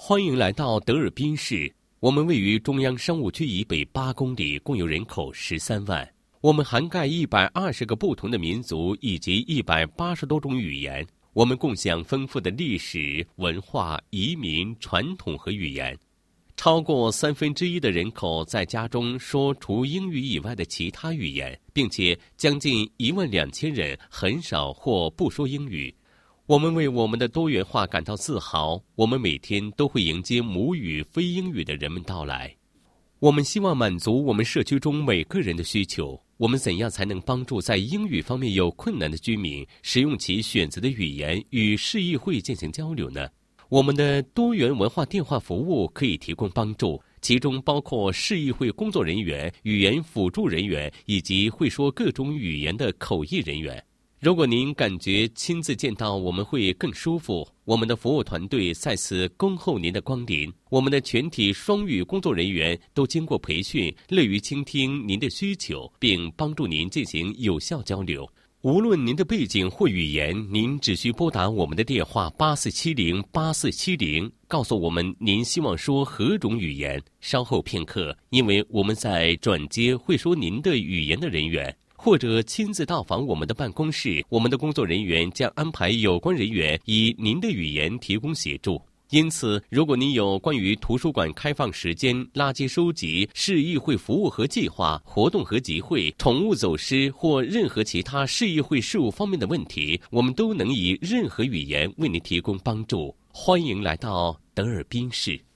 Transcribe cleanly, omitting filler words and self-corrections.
欢迎来到德尔宾市，我们位于中央商务区以北8公里，共有人口13万。我们涵盖120个不同的民族以及180多种语言。我们共享丰富的历史、文化、移民、传统和语言。超过1/3的人口在家中说除英语以外的其他语言，并且将近12000人很少或不说英语。我们为我们的多元化感到自豪，我们每天都会迎接母语非英语的人们到来。我们希望满足我们社区中每个人的需求。我们怎样才能帮助在英语方面有困难的居民使用其选择的语言与市议会进行交流呢？我们的多元文化电话服务可以提供帮助，其中包括市议会工作人员、语言辅助人员以及会说各种语言的口译人员。如果您感觉亲自见到我们会更舒服，我们的服务团队在此恭候您的光临。我们的全体双语工作人员都经过培训，乐于倾听您的需求，并帮助您进行有效交流。无论您的背景或语言，您只需拨打我们的电话84708470，告诉我们您希望说何种语言。稍后片刻，因为我们在转接会说您的语言的人员，或者亲自到访我们的办公室，我们的工作人员将安排有关人员以您的语言提供协助。因此，如果您有关于图书馆开放时间、垃圾收集、市议会服务和计划、活动和集会、宠物走失或任何其他市议会事务方面的问题，我们都能以任何语言为您提供帮助。欢迎来到德尔宾市。